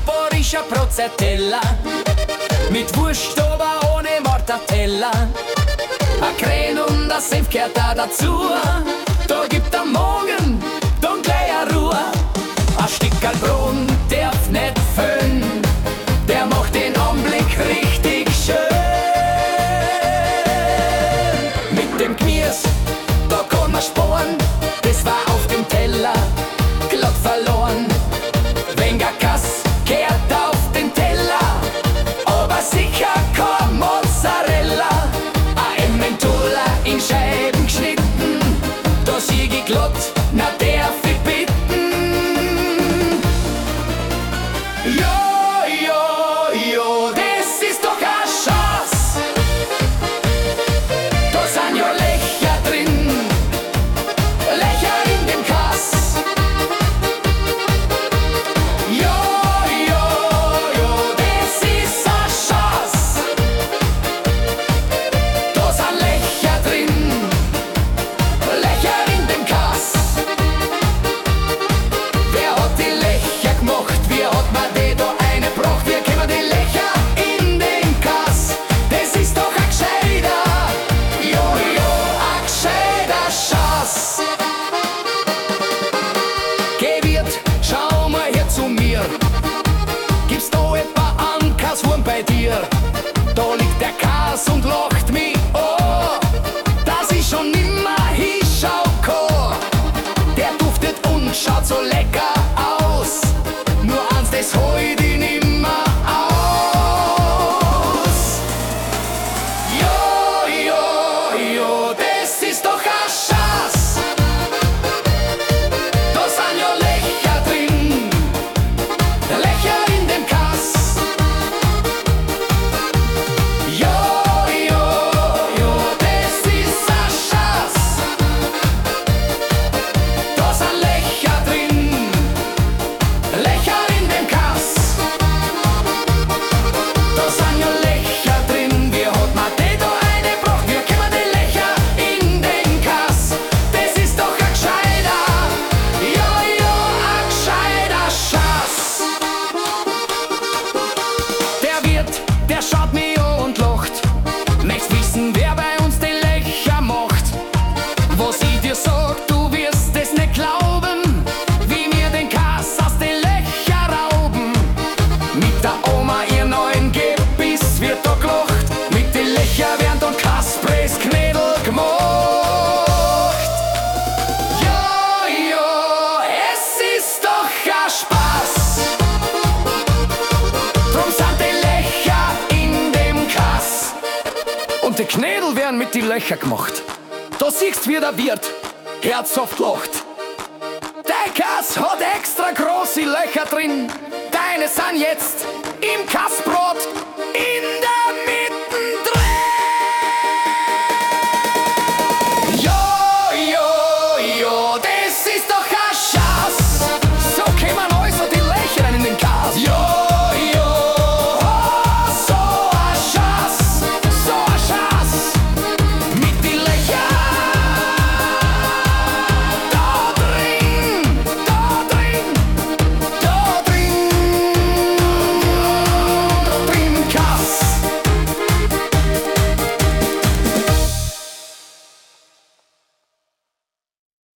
Saporischer Brotzeitella mit Wurst, aber ohne Mortadella. A Krähen und a Senf gehört da dazu. Da gibt am Morgen dann gleich a Ruhe. A Stickerl Brot darf nicht fehlen, der macht den Anblick richtig schön. Mit dem Gemüse, da kann man sparen, das war auf dem Teller glatt verloren. Weniger Kass kehrt auf den Teller, aber sicher kein Mozzarella. A Emmentaler in Scheiben geschnitten, da sieg ich glatt, na darf ich bitten. Ja, ja, ja, das ist doch a Chance. Da sind ja Löcher drin, Löcher in dem Kass. Ja, ja, ja, das ist a Chance. Da sind Löcher drin, Löcher in dem Kass. Wer hat die Löcher gemacht? Wie hat man die da eingebracht? Wie kommen die Löcher in den Kass? Das ist doch a gescheiter, ja, ja, a gescheiter Schatz. Geh Wirt, schau mal her zu mir. Gibt's da etwa an Kaswurm bei dir? Da liegt der Kas und lacht mich an, dass ich schon nimmer hinschau kann. Der duftet und schaut so lecker aus, nur eins, das heut ich nimmer aus. Ja, ja, ja, das ist doch a Schatz. Da sind ja Löcher drin, Löcher in dem Kass. Ja, ja, ja, das ist a Schatz. Da sind Löcher drin, Löcher in dem Kass. Da sind ja Löcher drin, wie hat man die da eingebracht? Wie kommen die Löcher in den Kass? Das ist doch a gescheiter, ja, ja, a gescheiter Schatz. Der Wirt, der schaut mich an und lacht. Möchtest wissen, wer bei uns die Löcher macht? Was ich dir sag, du wirst es nicht glauben, wie wir den Kass aus den Löcher rauben. Mit der Oma ihr neuen Gebiss wird da gelacht, mit den Löcher werden dann Kaspressknädel gemacht. Ja, ja, es ist doch a Spaß, drum sind die Löcher in dem Kass. Und die Knädel werden mit die Löcher gemacht. Da siehst wie der Wirt herzhaft lacht. Dein Kass hat extra große Löcher drin, deine sind jetzt im Kassbrot